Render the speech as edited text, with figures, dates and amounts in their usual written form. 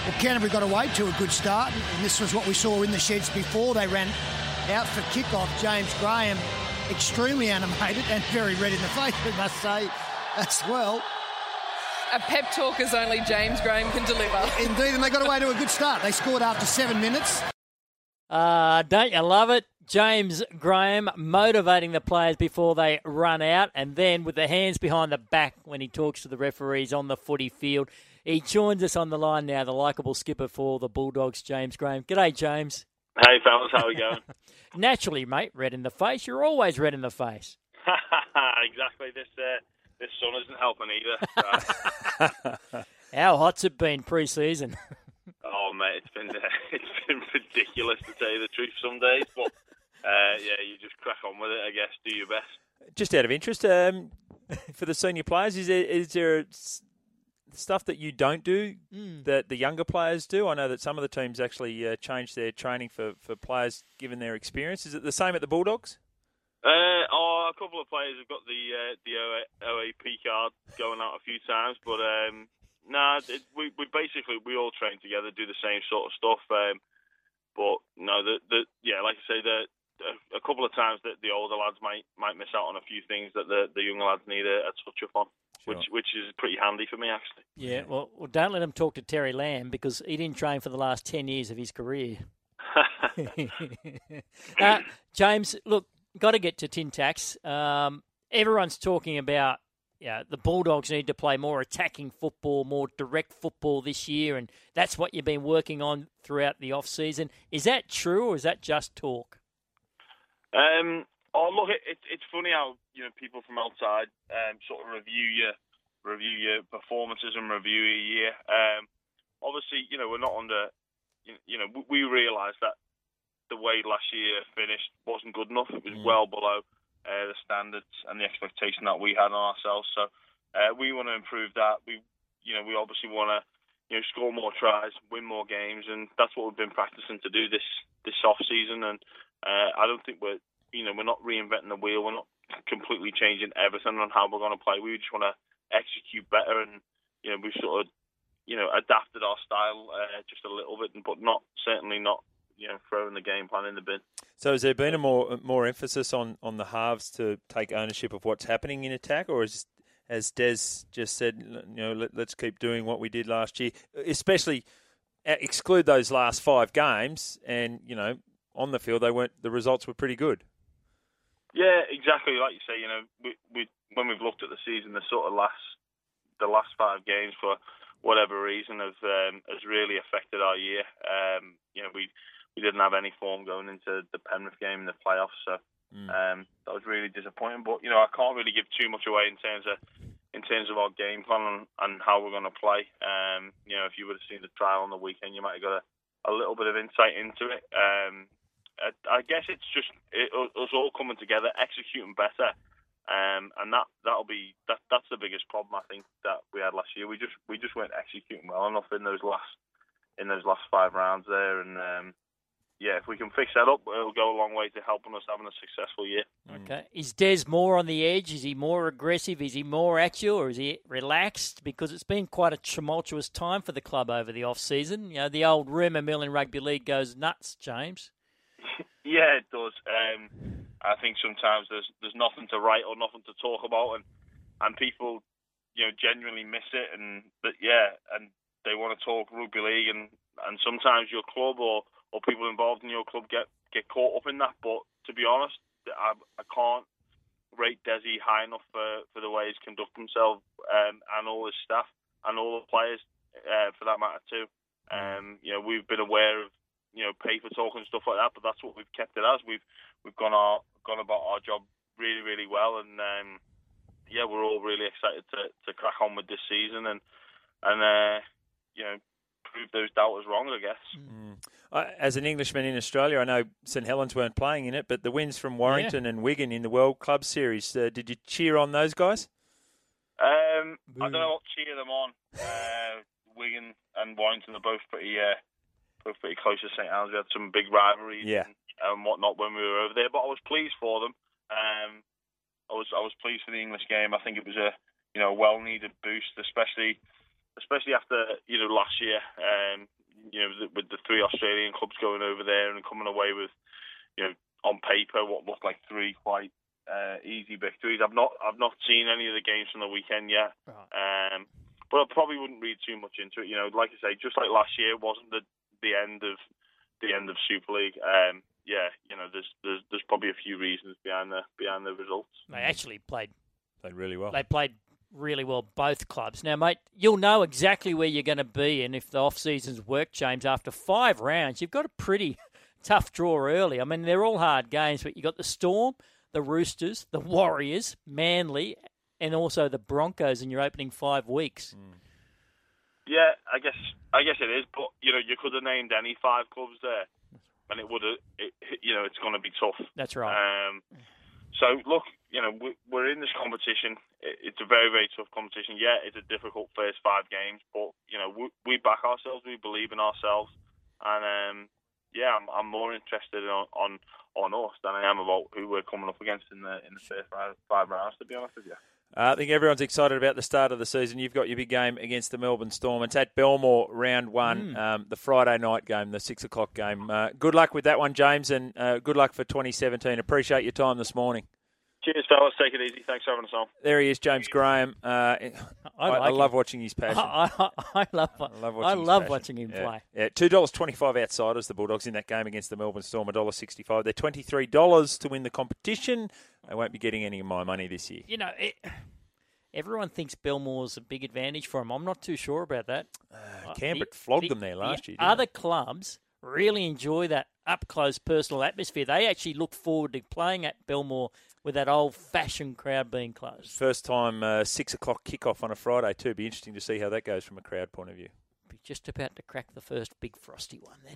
Well, Canterbury got away to a good start, and this was what we saw in the sheds before. They ran out for kickoff. James Graham, extremely animated and very red in the face, we must say, as well. A pep talk as only James Graham can deliver. Indeed, and they got away to a good start. They scored after 7 minutes. Don't you love it? James Graham motivating the players before they run out, and then with the hands behind the back when he talks to the referees on the footy field. He joins us on the line now, the likeable skipper for the Bulldogs, James Graham. G'day, James. Hey, fellas, how are we going? Naturally, mate, red in the face. You're always red in the face. Exactly. This sun isn't helping either. So. How hot's it been pre-season? Oh, mate, it's been ridiculous to tell you the truth some days, but yeah, you just crack on with it, I guess. Do your best. Just out of interest, for the senior players, is there stuff that you don't do that the younger players do? I know that some of the teams actually change their training for players given their experience. Is it the same at the Bulldogs? A couple of players have got the OAP card going out a few times, but we basically we all train together, do the same sort of stuff. But no, like I say, a couple of times that the older lads might miss out on a few things that the younger lads need a touch up on. Sure. Which is pretty handy for me, actually. Yeah, well, don't let him talk to Terry Lamb because he didn't train for the last 10 years of his career. James, look, got to get to Tin Tax. Everyone's talking about the Bulldogs need to play more attacking football, more direct football this year, and that's what you've been working on throughout the off-season. Is that true, or is that just talk? Look, it's funny how people from outside sort of review your performances and review your year. Obviously, we're not under. We realised that the way last year finished wasn't good enough. It was well below the standards and the expectation that we had on ourselves. So we want to improve that. We obviously want to score more tries, win more games, and that's what we've been practicing to do this off season. And I don't think we're not reinventing the wheel. We're not completely changing everything on how we're going to play. We just want to execute better, and we've sort of adapted our style just a little bit, but certainly not throwing the game plan in the bin. So has there been a more emphasis on the halves to take ownership of what's happening in attack, or as Des just said, let's keep doing what we did last year, especially exclude those last 5 games, and on the field the results were pretty good. Yeah, exactly. Like you say, we when we've looked at the season, the last 5 games for whatever reason has really affected our year. We didn't have any form going into the Penrith game in the playoffs, so that was really disappointing. But I can't really give too much away in terms of our game plan and how we're going to play. If you would have seen the trial on the weekend, you might have got a little bit of insight into it. I guess it's just us all coming together, executing better, and that's the biggest problem I think that we had last year. We just weren't executing well enough in those last 5 rounds there, and if we can fix that up, it'll go a long way to helping us having a successful year. Okay, is Des more on the edge? Is he more aggressive? Is he more actual, or is he relaxed? Because it's been quite a tumultuous time for the club over the off season. The old rumour mill in rugby league goes nuts, James. Yeah, it does. I think sometimes there's nothing to write or nothing to talk about, and people, genuinely miss it, and they want to talk rugby league, and sometimes your club or people involved in your club get caught up in that. But to be honest, I can't rate Desi high enough for the way he's conducted himself, and all his staff and all the players, for that matter too. We've been aware of paper talk and stuff like that, but that's what we've kept it as. We've gone about our job really, really well, and we're all really excited to crack on with this season and prove those doubters wrong, I guess. As an Englishman in Australia, I know St Helens weren't playing in it, but the wins from Warrington and Wigan in the World Club Series, did you cheer on those guys? I don't know what cheer them on. Wigan and Warrington are both pretty close to St Helens. We had some big rivalries and whatnot when we were over there, but I was pleased for them. I was pleased for the English game. I think it was a well-needed boost, especially especially after last year, with the 3 Australian clubs going over there and coming away with on paper what looked like 3 quite easy victories. I've not seen any of the games from the weekend yet, right. But I probably wouldn't read too much into it. Like I say, just like last year, it wasn't the end of Super League. There's probably a few reasons behind the results. They actually played really well. They played really well, both clubs. Now, mate, you'll know exactly where you're going to be, and if the off-season's work, James, after 5 rounds, you've got a pretty tough draw early. I mean, they're all hard games, but you've got the Storm, the Roosters, the Warriors, Manly, and also the Broncos in your opening 5 weeks. Yeah, I guess it is, but you could have named any 5 clubs there, and it would have. It's going to be tough. That's right. So look, we're in this competition. It's a very, very tough competition. Yeah, it's a difficult first 5 games, but we back ourselves. We believe in ourselves, and I'm more interested on us than I am about who we're coming up against in the first 5 rounds. To be honest with you. I think everyone's excited about the start of the season. You've got your big game against the Melbourne Storm. It's at Belmore, round 1, the Friday night game, the 6 o'clock game. Good luck with that one, James, and good luck for 2017. Appreciate your time this morning. Cheers, fellas. Take it easy. Thanks for having us on. There he is, James Graham. I love watching his passion. I love watching him play. Yeah, $2.25 outsiders, the Bulldogs, in that game against the Melbourne Storm, $1.65. They're $23 to win the competition. They won't be getting any of my money this year. Everyone thinks Belmore's a big advantage for them. I'm not too sure about that. Canberra flogged them there last year. Other clubs really enjoy that up-close personal atmosphere. They actually look forward to playing at Belmore with that old-fashioned crowd being closed. First time 6 o'clock kickoff on a Friday too. Be interesting to see how that goes from a crowd point of view. Be just about to crack the first big frosty one then.